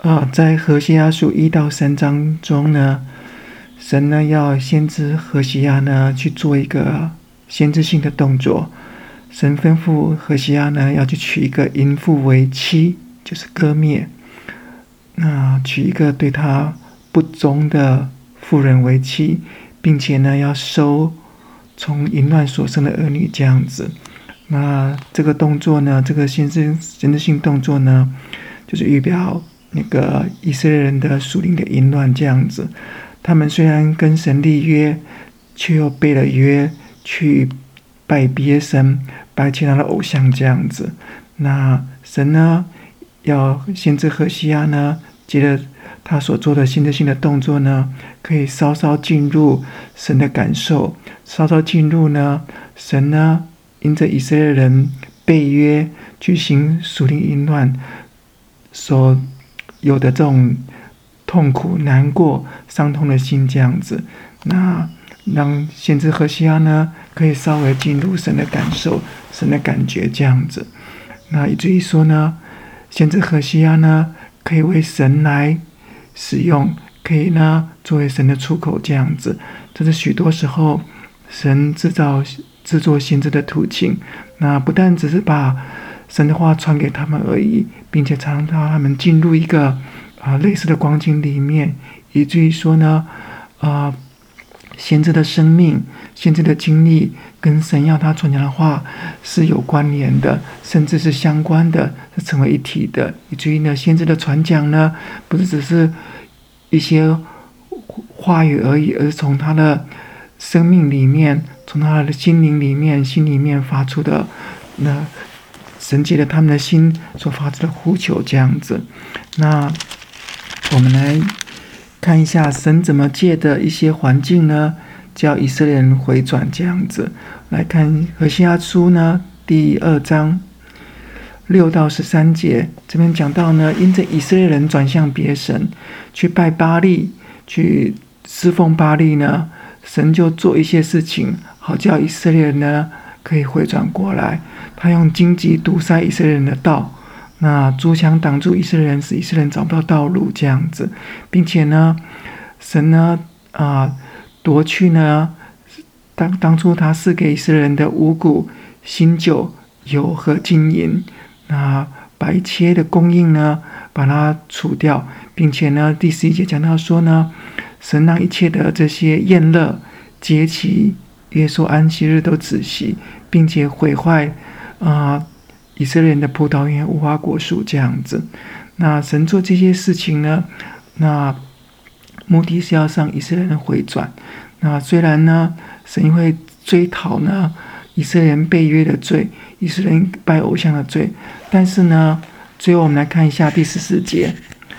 在何西阿书1到3章中呢，神呢要先知何西阿呢去做一个先知性的动作。神吩咐何西阿呢要去娶一个淫妇为妻，就是割灭。娶一个对他不忠的妇人为妻，并且呢要收从淫乱所生的儿女，这样子。那这个动作呢，这个先知性动作呢，就是预表那个以色列人的属灵的淫乱这样子。他们虽然跟神立约，却又背了约去拜别神，拜其他的偶像这样子。那神呢要先知何西阿呢，接着他所做的先知性的动作呢，可以稍稍进入神的感受，稍稍进入呢神呢因着以色列人背约去行属灵淫乱所有的这种痛苦、难过、伤痛的心这样子。那让先知何西阿呢可以稍微进入神的感受、神的感觉这样子。那以至于说呢，先知何西阿呢可以为神来使用，可以呢作为神的出口这样子。这是许多时候神制作先知的途径，那不但只是把神的话传给他们而已，并且常常让他们进入一个类似的光景里面，以至于说呢先知的生命、先知的经历跟神要他传讲的话是有关联的，甚至是相关的，是成为一体的。以至于呢，先知的传讲呢，不是只是一些话语而已，而是从他的生命里面，从他的心里面发出的，那神借着他们的心所发出的呼求这样子。那我们来看一下神怎么借的一些环境呢，叫以色列人回转这样子。来看何西阿书呢第2章6到13节，这边讲到呢，因着以色列人转向别神，去拜巴力，去侍奉巴力呢，神就做一些事情，好叫以色列人呢可以回转过来。他用荆棘堵塞以色列人的道，那筑墙挡住以色列人，使以色列人找不到道路这样子，并且呢，神呢夺去呢当初他赐给以色列人的五谷、新酒、油和金银，那把一切的供应呢把它除掉，并且呢第11节讲到说呢，神让一切的这些宴乐、节期、约束安息日都止息，并且毁坏以色列人的葡萄园、无花果树这样子。那神做这些事情呢，那目的是要让以色列人回转。那虽然呢，神会追讨呢以色列人背约的罪，以色列人拜偶像的罪，但是呢，最后我们来看一下第14节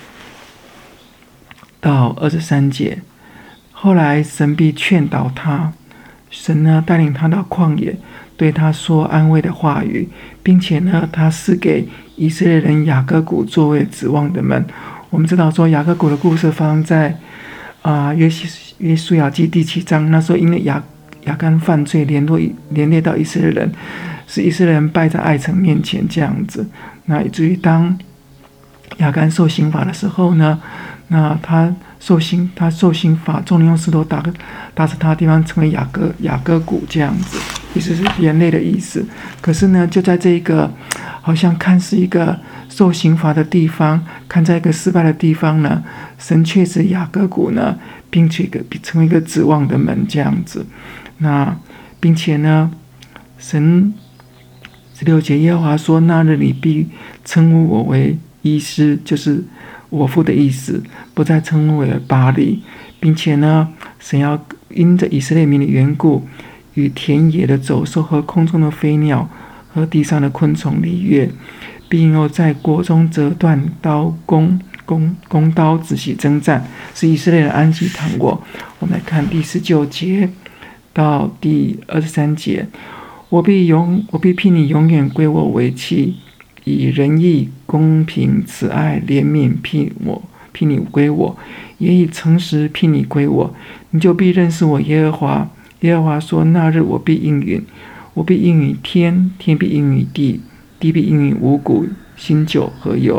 到23节。后来神必劝导他，神呢带领他到旷野，对他说安慰的话语，并且呢他赐给以色列人雅各谷作为指望的门。我们知道说雅各谷的故事发生在约书亚记第7章，那时候因为亚干犯罪连累到以色列人，使以色列人败在爱城面前这样子。那以至于当亚干受刑罚的时候呢，那他受刑罚，众人用石头打死他的地方成为雅各谷这样子，意思是连累的意思。可是呢，就在这一个好像看似一个受刑罚的地方，看在一个失败的地方呢，神却使雅各谷呢，并且成为一个指望的门这样子。那并且呢，神16节耶和华说：“那日你必称呼我为医师，就是我父的意思，不再称呼为巴力，并且呢，神要因着以色列民的缘故，与田野的走兽和空中的飞鸟和地上的昆虫立约，并又在国中折断弓刀，仔细征战，使以色列人安息躺卧。”我们来看第19节到第23节。我必聘你永远归我为妻，以仁义、公平、慈爱、怜悯聘你归我，也以诚实聘你归我，你就必认识我耶和华。耶和华说：那日我必应允，我必应允天，天必应允地，地必应允五谷、新酒和油，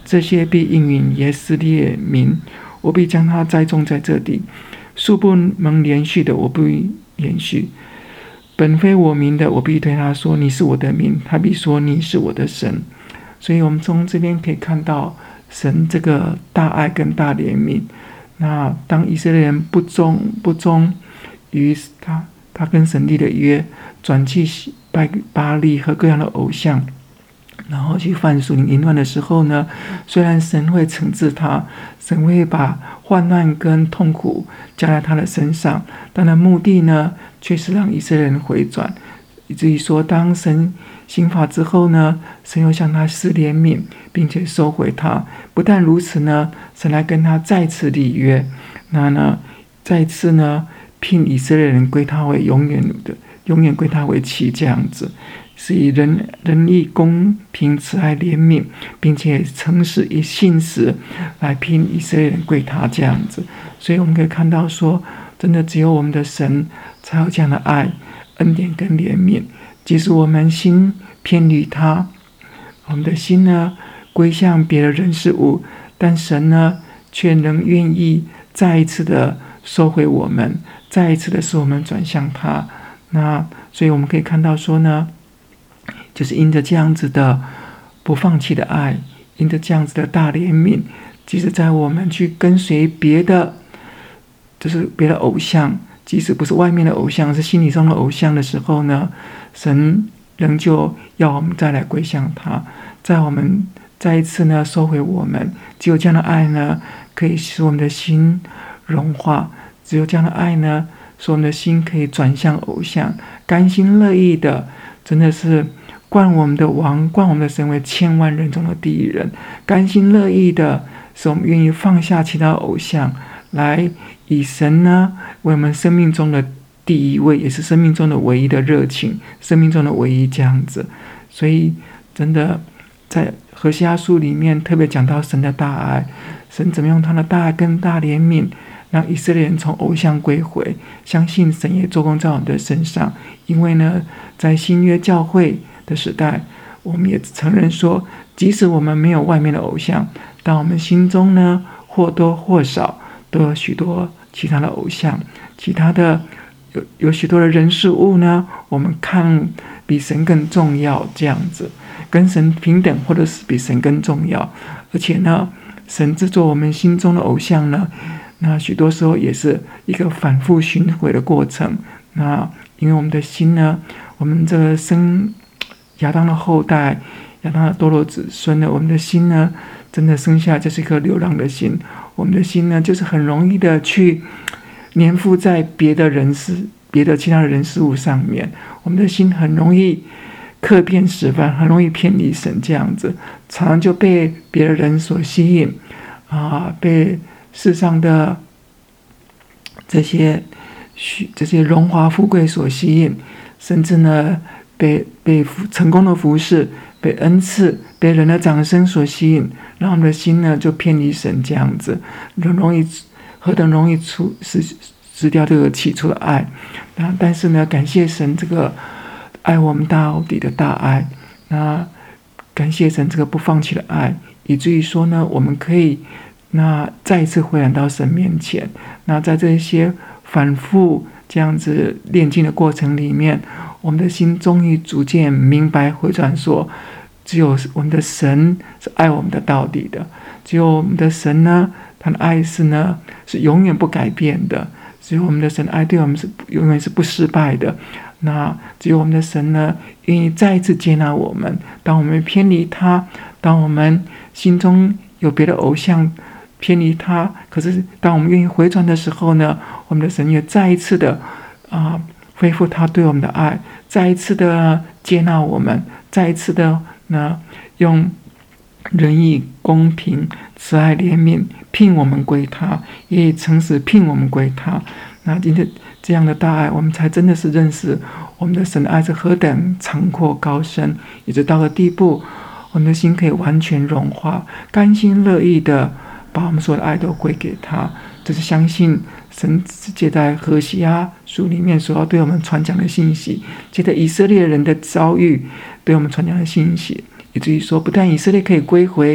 这些必应允以色列民，我必将他栽种在这地。树不能连续的，我不连续；本非我民的，我必对他说：你是我的民。他必说：你是我的神。所以我们从这边可以看到神这个大爱跟大怜悯。那当以色列人不忠于他跟神立的约，转去拜巴力和各样的偶像，然后去犯属灵淫乱的时候呢，虽然神会惩治他，神会把患难跟痛苦加在他的身上，但的目的呢，却是让以色列人回转，以至于说，当神刑罚之后呢，神又向他施怜悯，并且收回他。不但如此呢，神来跟他再次立约，那呢，再次呢，聘以色列人归他为永远归他为妻，这样子。是以仁义、公平、慈爱、怜悯，并且诚实以信实来聘以色列人归他，这样子。所以我们可以看到说，真的只有我们的神才有这样的爱、恩典跟怜悯。即使我们心偏离他，我们的心呢归向别的人事物，但神呢却能愿意再一次的收回我们，再一次的使我们转向他。那所以我们可以看到说呢，就是因着这样子的不放弃的爱，因着这样子的大怜悯，即使在我们去跟随别的偶像，即使不是外面的偶像，是心理上的偶像的时候呢，神仍旧要我们再来归向他，在我们再一次呢收回我们。只有这样的爱呢，可以使我们的心融化；只有这样的爱呢，使我们的心可以转向偶像，甘心乐意的，真的是冠我们的王，冠我们的神为千万人中的第一人，甘心乐意的，使我们愿意放下其他偶像，来以神呢为我们生命中的第一位，也是生命中的唯一的热情，生命中的唯一，这样子。所以真的在何西阿书里面特别讲到神的大爱，神怎么用他的大爱跟大怜悯，让以色列人从偶像归回，相信神也做工在我们的身上。因为呢，在新约教会的时代，我们也承认说，即使我们没有外面的偶像，但我们心中呢或多或少都有许多其他的偶像，其他的有许多的人事物呢，我们看比神更重要，这样子跟神平等，或者是比神更重要。而且呢，神制作我们心中的偶像呢，那许多时候也是一个反复循环的过程。那因为我们的心呢，我们这个生亚当的后代，亚当的堕落子孙呢，我们的心呢，真的生下就是一颗流浪的心。我们的心呢，就是很容易的去粘附在别的其他的人事物上面。我们的心很容易客变实翻，很容易偏离神，这样子，常常就被别的人所吸引被世上的这些荣华富贵所吸引，甚至呢被成功的服侍、被恩赐、被人的掌声所吸引，让我们的心呢就偏离神，这样子何等容易失掉这个起初的爱。但是呢，感谢神这个爱我们到底的大爱，那感谢神这个不放弃的爱，以至于说呢，我们可以再一次回来到神面前。那在这些反复这样子炼净的过程里面，我们的心终于逐渐明白回转说，只有我们的神是爱我们的到底的，只有我们的神呢，他的爱是永远不改变的，只有我们的神爱对我们是永远是不失败的。那只有我们的神呢，愿意再一次接纳我们。当我们偏离他，当我们心中有别的偶像偏离他，可是当我们愿意回转的时候呢，我们的神也再一次的恢复他对我们的爱，再一次的接纳我们，再一次的用仁义、公平、慈爱、怜悯聘我们归他，也以诚实聘我们归他。那今天这样的大爱，我们才真的是认识我们的神的爱是何等长阔高深，一直到了地步，我们的心可以完全融化，甘心乐意的把我们所有的爱都归给他。这是相信神借在何西阿书里面所要对我们传讲的信息，借着以色列人的遭遇对我们传讲的信息，以至于说不但以色列可以归回，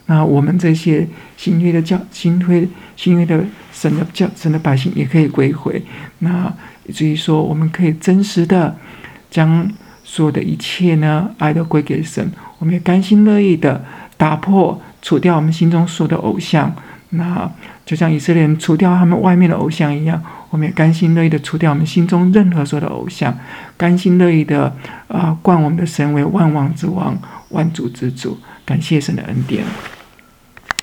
那我们这些新约的神的百姓也可以归回。那以至于说，我们可以真实的将所有的一切呢，爱都归给神。我们也甘心乐意的打破、除掉我们心中所有的偶像。那就像以色列人除掉他们外面的偶像一样，我们也甘心乐意的除掉我们心中任何所有的偶像，甘心乐意的冠我们的神为万王之王、万主之主。感谢神的恩典。